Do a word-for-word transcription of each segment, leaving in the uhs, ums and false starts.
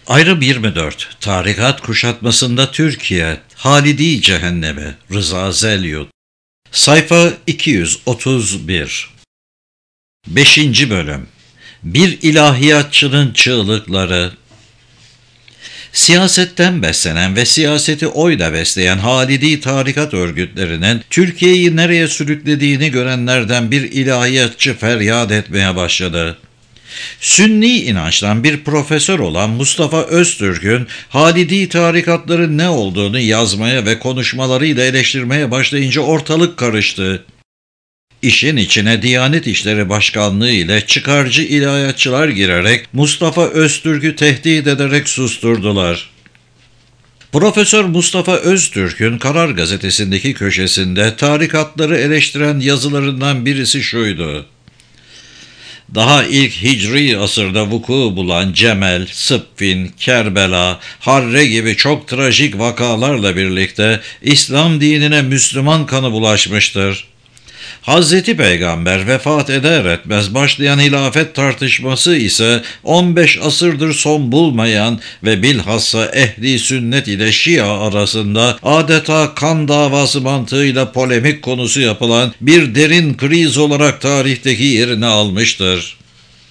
Ayrım yirmi dört. Tarikat kuşatmasında Türkiye, Halidi Cehennemi, Rıza Zelyut. Sayfa iki yüz otuz bir. beşinci. Bölüm. Bir ilahiyatçının çığlıkları. Siyasetten beslenen ve siyaseti oyla besleyen Halidi tarikat örgütlerinin Türkiye'yi nereye sürüklediğini görenlerden bir ilahiyatçı feryat etmeye başladı. Sünni inançtan bir profesör olan Mustafa Öztürk'ün Halidi tarikatların ne olduğunu yazmaya ve konuşmalarıyla eleştirmeye başlayınca ortalık karıştı. İşin içine Diyanet İşleri Başkanlığı ile çıkarcı ilahiyatçılar girerek Mustafa Öztürk'ü tehdit ederek susturdular. Profesör Mustafa Öztürk'ün Karar Gazetesi'ndeki köşesinde tarikatları eleştiren yazılarından birisi şuydu: Daha ilk Hicri asırda vuku bulan Cemel, Sıffin, Kerbela, Harre gibi çok trajik vakalarla birlikte İslam dinine Müslüman kanı bulaşmıştır. Hazreti Peygamber vefat eder etmez başlayan hilafet tartışması ise on beş asırdır son bulmayan ve bilhassa ehli sünnet ile Şia arasında adeta kan davası mantığıyla polemik konusu yapılan bir derin kriz olarak tarihteki yerini almıştır.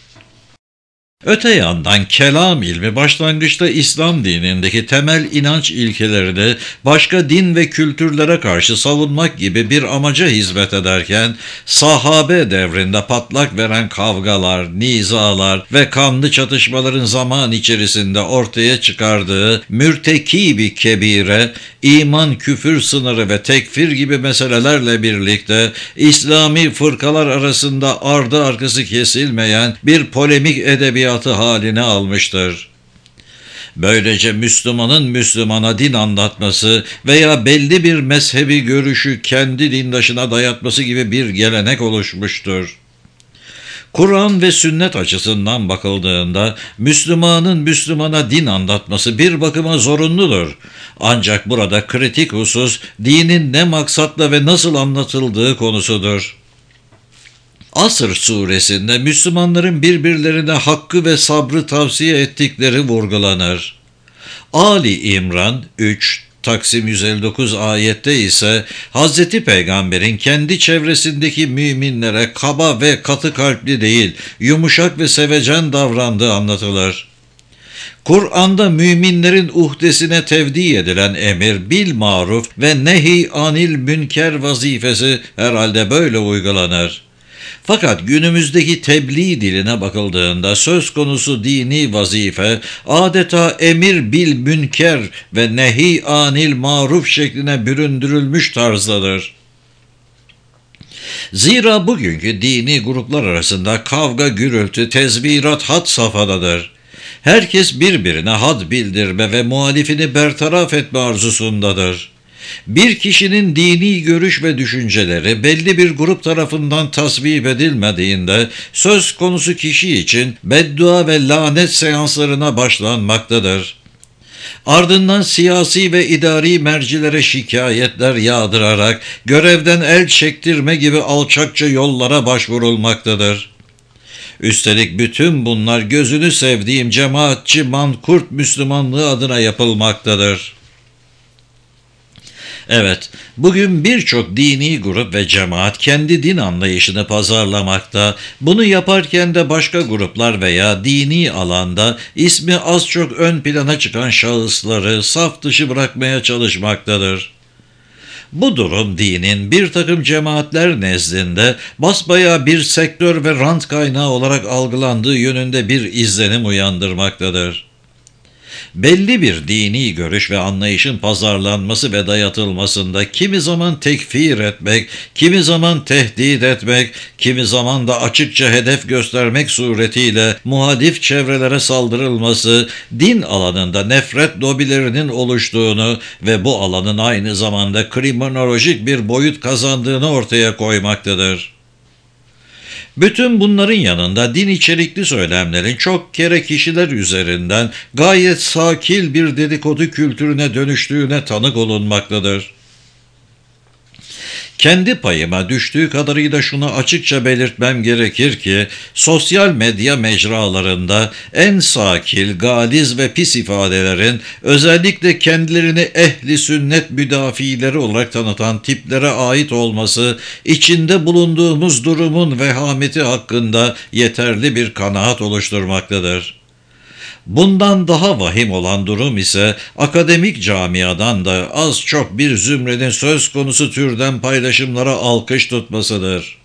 Öte yandan kelam ilmi başlangıçta İslam dinindeki temel inanç ilkelerini başka din ve kültürlere karşı savunmak gibi bir amaca hizmet ederken, sahabe devrinde patlak veren kavgalar, nizalar ve kanlı çatışmaların zaman içerisinde ortaya çıkardığı mürtekibi kebire, iman küfür sınırı ve tekfir gibi meselelerle birlikte İslami fırkalar arasında ardı arkası kesilmeyen bir polemik edebiyatı haline almıştır. Böylece Müslümanın Müslümana din anlatması veya belli bir mezhebi görüşü kendi dindaşına dayatması gibi bir gelenek oluşmuştur. Kur'an ve sünnet açısından bakıldığında Müslümanın Müslümana din anlatması bir bakıma zorunludur. Ancak burada kritik husus dinin ne maksatla ve nasıl anlatıldığı konusudur. Asr suresinde Müslümanların birbirlerine hakkı ve sabrı tavsiye ettikleri vurgulanır. Ali İmran üç Taksim yüz elli dokuz ayette ise Hazreti Peygamber'in kendi çevresindeki müminlere kaba ve katı kalpli değil, yumuşak ve sevecen davrandığı anlatılır. Kur'an'da müminlerin uhdesine tevdi edilen emir bil maruf ve nehi anil münker vazifesi herhalde böyle uygulanır. Fakat günümüzdeki tebliğ diline bakıldığında söz konusu dini vazife adeta emir bil münker ve nehi anil maruf şekline büründürülmüş tarzdadır. Zira bugünkü dini gruplar arasında kavga, gürültü, tezvirat had safhadadır. Herkes birbirine had bildirme ve muhalifini bertaraf etme arzusundadır. Bir kişinin dini görüş ve düşünceleri belli bir grup tarafından tasvip edilmediğinde söz konusu kişi için beddua ve lanet seanslarına başlanmaktadır. Ardından siyasi ve idari mercilere şikayetler yağdırarak görevden el çektirme gibi alçakça yollara başvurulmaktadır. Üstelik bütün bunlar gözünü sevdiğim cemaatçi mankurt Müslümanlığı adına yapılmaktadır. Evet, bugün birçok dini grup ve cemaat kendi din anlayışını pazarlamakta, bunu yaparken de başka gruplar veya dini alanda ismi az çok ön plana çıkan şahısları saf dışı bırakmaya çalışmaktadır. Bu durum dinin bir takım cemaatler nezdinde basbayağı bir sektör ve rant kaynağı olarak algılandığı yönünde bir izlenim uyandırmaktadır. Belli bir dini görüş ve anlayışın pazarlanması ve dayatılmasında kimi zaman tekfir etmek, kimi zaman tehdit etmek, kimi zaman da açıkça hedef göstermek suretiyle muhalif çevrelere saldırılması, din alanında nefret lobilerinin oluştuğunu ve bu alanın aynı zamanda kriminolojik bir boyut kazandığını ortaya koymaktadır. Bütün bunların yanında din içerikli söylemlerin çok kere kişiler üzerinden gayet sakil bir dedikodu kültürüne dönüştüğüne tanık olunmaktadır. Kendi payıma düştüğü kadarıyla şunu açıkça belirtmem gerekir ki, sosyal medya mecralarında en sakil, galiz ve pis ifadelerin özellikle kendilerini ehli sünnet müdafileri olarak tanıtan tiplere ait olması, içinde bulunduğumuz durumun vehameti hakkında yeterli bir kanaat oluşturmaktadır. Bundan daha vahim olan durum ise akademik camiadan da az çok bir zümrenin söz konusu türden paylaşımlara alkış tutmasıdır.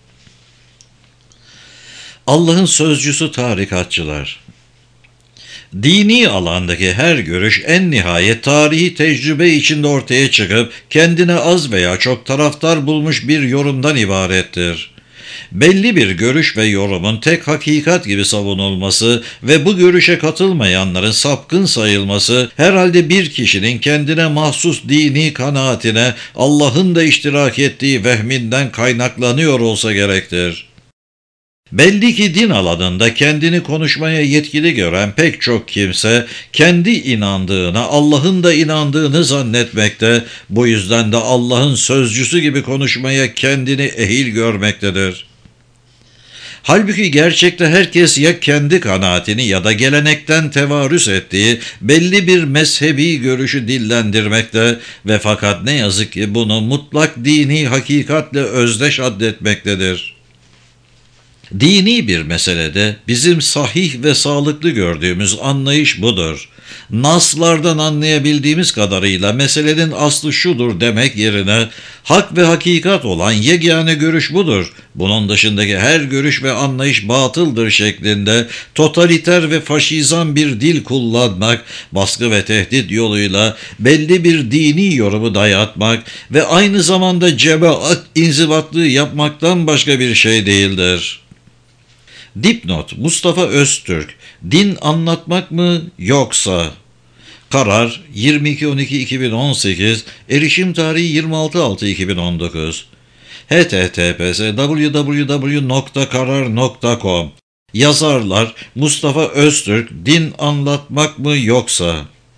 Allah'ın sözcüsü tarikatçılar. Dini alandaki her görüş en nihayet tarihi tecrübe içinde ortaya çıkıp kendine az veya çok taraftar bulmuş bir yorumdan ibarettir. Belli bir görüş ve yorumun tek hakikat gibi savunulması ve bu görüşe katılmayanların sapkın sayılması herhalde bir kişinin kendine mahsus dini kanaatine Allah'ın da iştirak ettiği vehminden kaynaklanıyor olsa gerektir. Belli ki din alanında kendini konuşmaya yetkili gören pek çok kimse kendi inandığına Allah'ın da inandığını zannetmekte, bu yüzden de Allah'ın sözcüsü gibi konuşmaya kendini ehil görmektedir. Halbuki gerçekte herkes ya kendi kanaatini ya da gelenekten tevarüs ettiği belli bir mezhebi görüşü dillendirmekte ve fakat ne yazık ki bunu mutlak dini hakikatle özdeş addetmektedir. Dini bir meselede bizim sahih ve sağlıklı gördüğümüz anlayış budur. Naslardan anlayabildiğimiz kadarıyla meselenin aslı şudur demek yerine hak ve hakikat olan yegane görüş budur, bunun dışındaki her görüş ve anlayış batıldır şeklinde totaliter ve faşizan bir dil kullanmak, baskı ve tehdit yoluyla belli bir dini yorumu dayatmak ve aynı zamanda cemaat inzibatlığı yapmaktan başka bir şey değildir. Dipnot: Mustafa Öztürk. Din anlatmak mı yoksa? Karar yirmi iki on iki iki bin on sekiz. Erişim tarihi yirmi altı altı iki bin on dokuz. h t t p s w w w nokta karar nokta com. Yazarlar Mustafa Öztürk. Din anlatmak mı yoksa?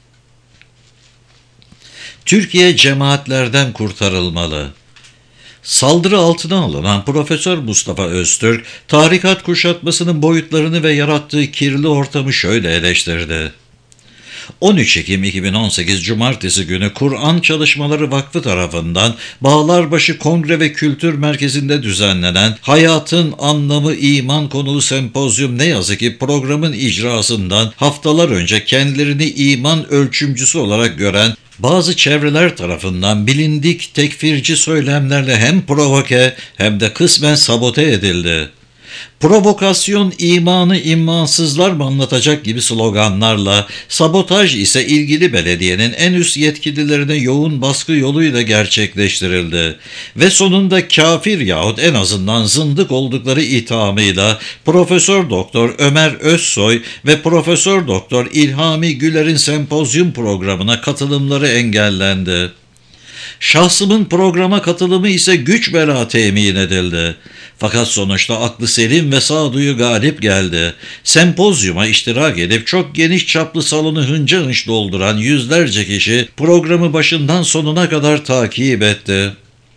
Türkiye cemaatlerden kurtarılmalı. Saldırı altına alınan Profesör Mustafa Öztürk, tarikat kuşatmasının boyutlarını ve yarattığı kirli ortamı şöyle eleştirdi. on üç Ekim iki bin on sekiz Cumartesi günü Kur'an Çalışmaları Vakfı tarafından Bağlarbaşı Kongre ve Kültür Merkezi'nde düzenlenen Hayatın Anlamı İman konulu sempozyum ne yazık ki programın icrasından haftalar önce kendilerini iman ölçümcüsü olarak gören bazı çevreler tarafından bilindik tekfirci söylemlerle hem provoke hem de kısmen sabote edildi. Provokasyon imanı imansızlar mı anlatacak gibi sloganlarla, sabotaj ise ilgili belediyenin en üst yetkililerine yoğun baskı yoluyla gerçekleştirildi ve sonunda kafir yahut en azından zındık oldukları ithamıyla Profesör Doktor Ömer Özsoy ve Profesör Doktor İlhami Güler'in sempozyum programına katılımları engellendi. Şahsımın programa katılımı ise güç bela temin edildi. Fakat sonuçta aklı selim ve sağduyu galip geldi. Sempozyuma iştirak edip çok geniş çaplı salonu hınca hınç dolduran yüzlerce kişi programı başından sonuna kadar takip etti.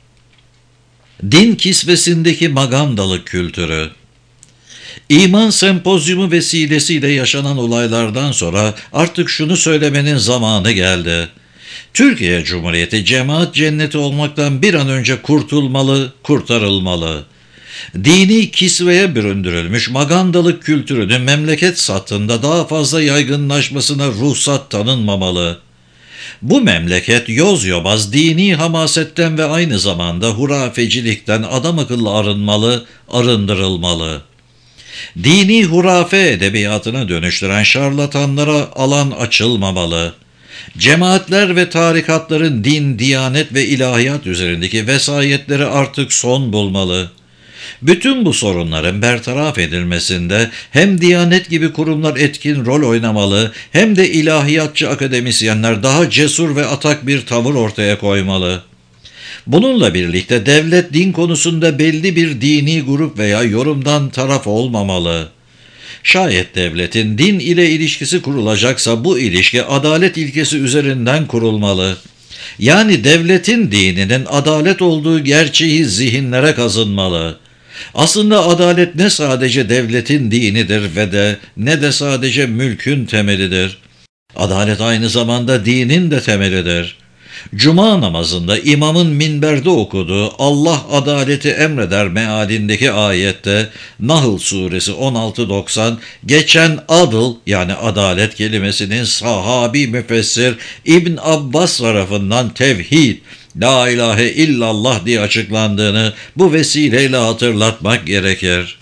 Din kisvesindeki magandalık kültürü. İman sempozyumu vesilesiyle yaşanan olaylardan sonra artık şunu söylemenin zamanı geldi. Türkiye Cumhuriyeti cemaat cenneti olmaktan bir an önce kurtulmalı, kurtarılmalı. Dini kisveye büründürülmüş magandalık kültürünün memleket satında daha fazla yaygınlaşmasına ruhsat tanınmamalı. Bu memleket yoz yobaz dini hamasetten ve aynı zamanda hurafecilikten adamakıllı arınmalı, arındırılmalı. Dini hurafe edebiyatına dönüştüren şarlatanlara alan açılmamalı. Cemaatler ve tarikatların din, diyanet ve ilahiyat üzerindeki vesayetleri artık son bulmalı. Bütün bu sorunların bertaraf edilmesinde hem Diyanet gibi kurumlar etkin rol oynamalı hem de ilahiyatçı akademisyenler daha cesur ve atak bir tavır ortaya koymalı. Bununla birlikte devlet din konusunda belli bir dini grup veya yorumdan taraf olmamalı. Şayet devletin din ile ilişkisi kurulacaksa bu ilişki adalet ilkesi üzerinden kurulmalı. Yani devletin dininin adalet olduğu gerçeği zihinlere kazınmalı. Aslında adalet ne sadece devletin dinidir ve de ne de sadece mülkün temelidir. Adalet aynı zamanda dinin de temelidir. Cuma namazında imamın minberde okuduğu Allah adaleti emreder mealindeki ayette Nahl suresi on altı doksan geçen adıl yani adalet kelimesinin sahabi müfessir İbn Abbas tarafından tevhid, la ilahe illallah diye açıklandığını bu vesileyle hatırlatmak gerekir.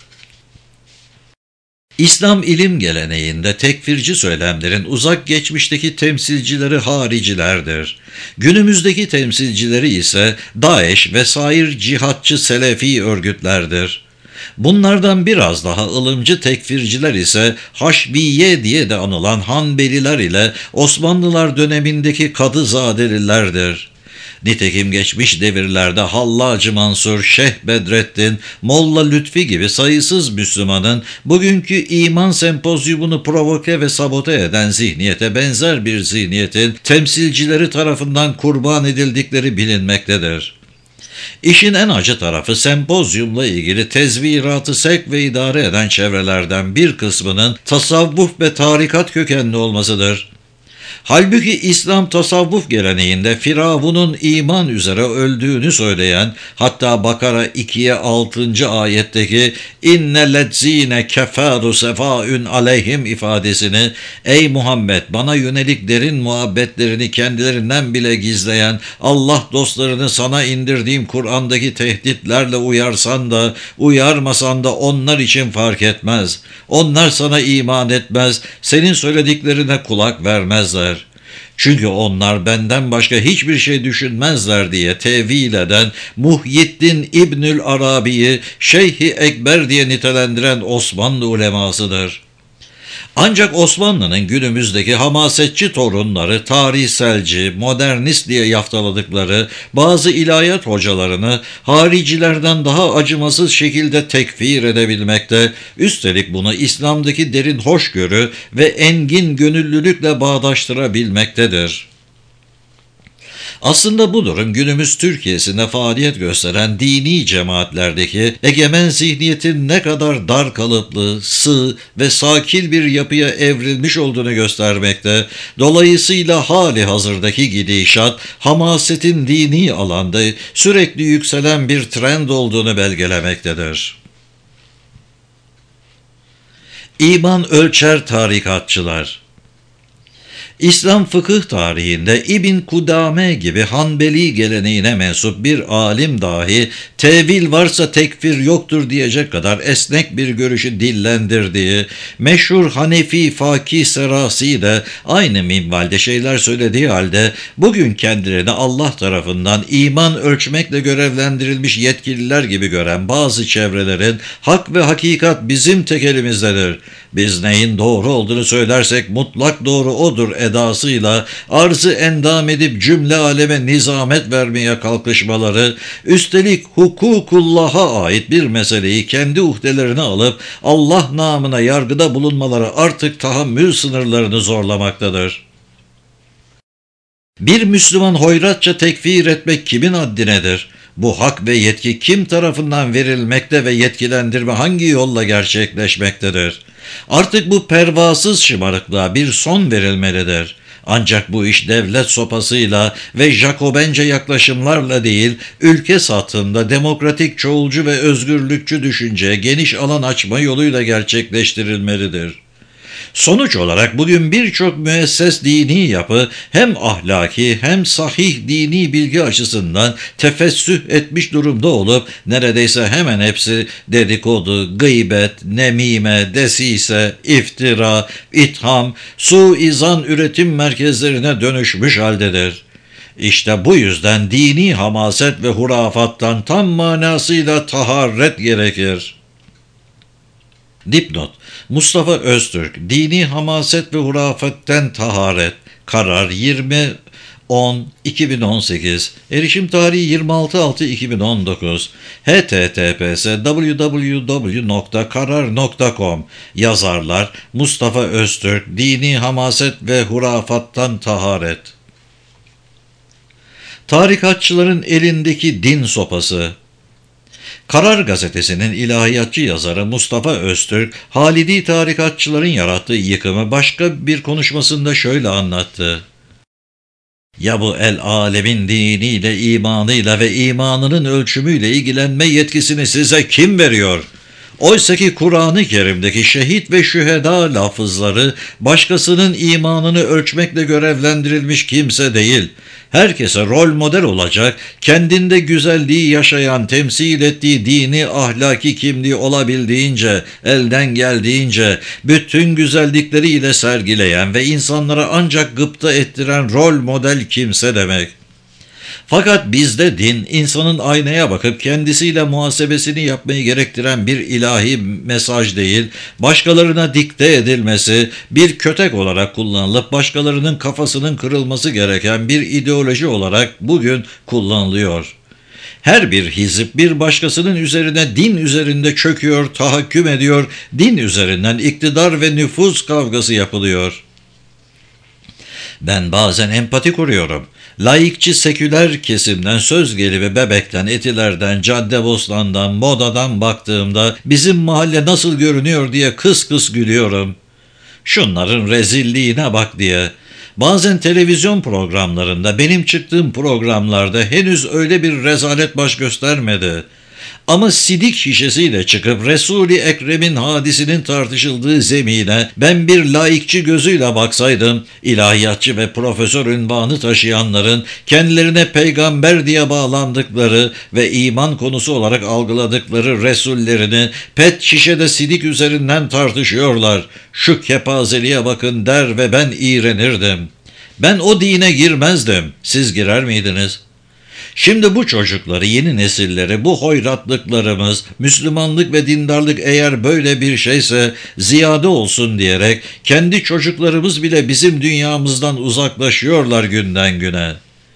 İslam ilim geleneğinde tekfirci söylemlerin uzak geçmişteki temsilcileri haricilerdir. Günümüzdeki temsilcileri ise DAEŞ ve sair cihatçı selefi örgütlerdir. Bunlardan biraz daha ılımcı tekfirciler ise Haşbiye diye de anılan Hanbeliler ile Osmanlılar dönemindeki Kadızadelilerdir. Nitekim geçmiş devirlerde Hallacı Mansur, Şeyh Bedrettin, Molla Lütfi gibi sayısız Müslümanın bugünkü iman sempozyumunu provoke ve sabote eden zihniyete benzer bir zihniyetin temsilcileri tarafından kurban edildikleri bilinmektedir. İşin en acı tarafı sempozyumla ilgili tezviratı sevk ve idare eden çevrelerden bir kısmının tasavvuf ve tarikat kökenli olmasıdır. Halbuki İslam tasavvuf geleneğinde Firavun'un iman üzere öldüğünü söyleyen, hatta Bakara ikiye altıncı ayetteki inne ledzine keferu sefaün aleyhim ifadesini, ey Muhammed bana yönelik derin muhabbetlerini kendilerinden bile gizleyen Allah dostlarını sana indirdiğim Kur'an'daki tehditlerle uyarsan da uyarmasan da onlar için fark etmez. Onlar sana iman etmez, senin söylediklerine kulak vermezler. Çünkü onlar benden başka hiçbir şey düşünmezler diye tevil eden Muhyiddin İbnül Arabi'yi Şeyh-i Ekber diye nitelendiren Osmanlı ulemasıdır. Ancak Osmanlı'nın günümüzdeki hamasetçi torunları tarihselci, modernist diye yaftaladıkları bazı ilahiyat hocalarını haricilerden daha acımasız şekilde tekfir edebilmekte, üstelik bunu İslam'daki derin hoşgörü ve engin gönüllülükle bağdaştırabilmektedir. Aslında bu durum günümüz Türkiye'sinde faaliyet gösteren dini cemaatlerdeki egemen zihniyetin ne kadar dar kalıplı, sığ ve sakil bir yapıya evrilmiş olduğunu göstermekte, dolayısıyla hali hazırdaki gidişat, hamasetin dini alanda sürekli yükselen bir trend olduğunu belgelemektedir. İman ölçer tarikatçılar. İslam fıkıh tarihinde İbn Kudame gibi Hanbeli geleneğine mensup bir alim dahi tevil varsa tekfir yoktur diyecek kadar esnek bir görüşü dillendirdiği, meşhur Hanefi Fakih Serasi de aynı minvalde şeyler söylediği halde bugün kendilerini Allah tarafından iman ölçmekle görevlendirilmiş yetkililer gibi gören bazı çevrelerin hak ve hakikat bizim tek elimizdedir. Biz neyin doğru olduğunu söylersek mutlak doğru odur edasıyla arzı endam edip cümle aleme nizamet vermeye kalkışmaları, üstelik hukukullah'a ait bir meseleyi kendi uhdelerine alıp Allah namına yargıda bulunmaları artık tahammül sınırlarını zorlamaktadır. Bir Müslüman hoyratça tekfir etmek kimin haddinedir? Bu hak ve yetki kim tarafından verilmekte ve yetkilendirme hangi yolla gerçekleşmektedir? Artık bu pervasız şımarıklığa bir son verilmelidir. Ancak bu iş devlet sopasıyla ve Jacobence yaklaşımlarla değil, ülke sathında demokratik, çoğulcu ve özgürlükçü düşünceye geniş alan açma yoluyla gerçekleştirilmelidir. Sonuç olarak bugün birçok müesses dini yapı hem ahlaki hem sahih dini bilgi açısından tefessüh etmiş durumda olup neredeyse hemen hepsi dedikodu, gıybet, nemime, desise, iftira, itham, suizan üretim merkezlerine dönüşmüş haldedir. İşte bu yüzden dini hamaset ve hurafattan tam manasıyla taharret gerekir. Dipnot: Mustafa Öztürk, Dini Hamaset ve Hurafatten Taharet, Karar yirmi on iki bin on sekiz, erişim tarihi yirmi altı altı iki bin on dokuz, h t t p s w w w nokta karar nokta com, yazarlar Mustafa Öztürk, Dini Hamaset ve Hurafattan Taharet. Tarikatçıların elindeki din sopası. Karar Gazetesi'nin ilahiyatçı yazarı Mustafa Öztürk, Halidi tarikatçıların yarattığı yıkımı başka bir konuşmasında şöyle anlattı. Ya bu el alemin diniyle, imanıyla ve imanının ölçümüyle ilgilenme yetkisini size kim veriyor? Oysaki Kur'an-ı Kerim'deki şehit ve şüheda lafızları başkasının imanını ölçmekle görevlendirilmiş kimse değil. Herkese rol model olacak, kendinde güzelliği yaşayan, temsil ettiği dini, ahlaki kimliği olabildiğince, elden geldiğince, bütün güzellikleriyle sergileyen ve insanlara ancak gıpta ettiren rol model kimse demek. Fakat bizde din, insanın aynaya bakıp kendisiyle muhasebesini yapmayı gerektiren bir ilahi mesaj değil, başkalarına dikte edilmesi, bir kötek olarak kullanılıp başkalarının kafasının kırılması gereken bir ideoloji olarak bugün kullanılıyor. Her bir hizip bir başkasının üzerine din üzerinde çöküyor, tahakküm ediyor, din üzerinden iktidar ve nüfuz kavgası yapılıyor. Ben bazen empati kuruyorum. Laikçi seküler kesimden, söz gelimi Bebek'ten, Etiler'den, Caddebostan'dan, Moda'dan baktığımda bizim mahalle nasıl görünüyor diye kıs kıs gülüyorum. Şunların rezilliğine bak diye. Bazen televizyon programlarında, benim çıktığım programlarda henüz öyle bir rezalet baş göstermedi. Ama sidik şişesiyle çıkıp Resul-i Ekrem'in hadisinin tartışıldığı zemine ben bir laikçi gözüyle baksaydım, ilahiyatçı ve profesör unvanı taşıyanların kendilerine peygamber diye bağlandıkları ve iman konusu olarak algıladıkları Resullerini pet şişede sidik üzerinden tartışıyorlar. Şu kepazeliğe bakın der ve ben iğrenirdim. Ben o dine girmezdim. Siz girer miydiniz? Şimdi bu çocukları, yeni nesilleri, bu hoyratlıklarımız, Müslümanlık ve dindarlık eğer böyle bir şeyse ziyade olsun diyerek kendi çocuklarımız bile bizim dünyamızdan uzaklaşıyorlar günden güne.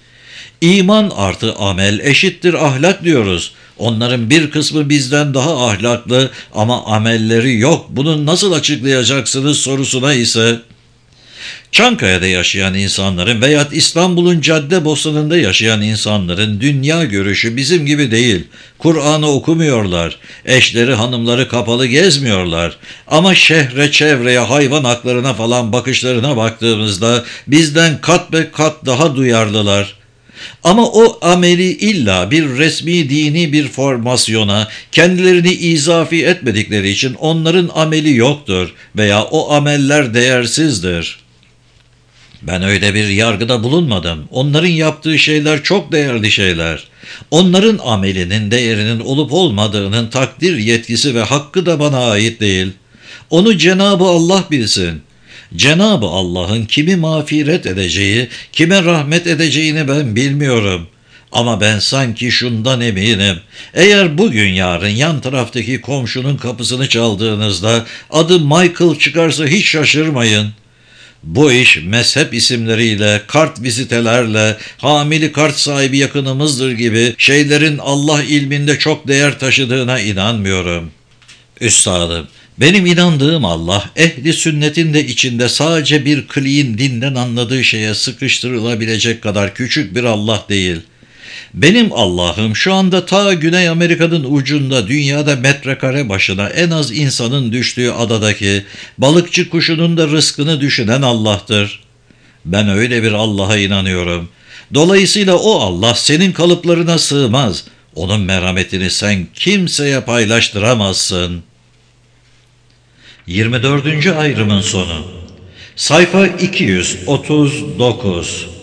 İman artı amel eşittir ahlak diyoruz. Onların bir kısmı bizden daha ahlaklı ama amelleri yok. Bunu nasıl açıklayacaksınız sorusuna ise Çankaya'da yaşayan insanların veya İstanbul'un Caddebostanı'nda yaşayan insanların dünya görüşü bizim gibi değil. Kur'an'ı okumuyorlar. Eşleri, hanımları kapalı gezmiyorlar. Ama şehre, çevreye, hayvan haklarına falan bakışlarına baktığımızda bizden kat be kat daha duyarlılar. Ama o ameli illa bir resmi dini bir formasyona kendilerini izafi etmedikleri için onların ameli yoktur veya o ameller değersizdir. Ben öyle bir yargıda bulunmadım. Onların yaptığı şeyler çok değerli şeyler. Onların amelinin değerinin olup olmadığının takdir yetkisi ve hakkı da bana ait değil. Onu Cenab-ı Allah bilsin. Cenab-ı Allah'ın kimi mağfiret edeceği, kime rahmet edeceğini ben bilmiyorum. Ama ben sanki şundan eminim. Eğer bugün yarın yan taraftaki komşunun kapısını çaldığınızda adı Michael çıkarsa hiç şaşırmayın. Bu iş mezhep isimleriyle, kart vizitelerle, hamili kart sahibi yakınımızdır gibi şeylerin Allah ilminde çok değer taşıdığına inanmıyorum. Üstadım, benim inandığım Allah, ehli sünnetin de içinde sadece bir kliğin dinden anladığı şeye sıkıştırılabilecek kadar küçük bir Allah değil. Benim Allah'ım şu anda ta Güney Amerika'nın ucunda dünyada metrekare başına en az insanın düştüğü adadaki balıkçı kuşunun da rızkını düşünen Allah'tır. Ben öyle bir Allah'a inanıyorum. Dolayısıyla o Allah senin kalıplarına sığmaz. Onun merhametini sen kimseye paylaştıramazsın. yirmi dördüncü ayrımın sonu. Sayfa iki yüz otuz dokuz.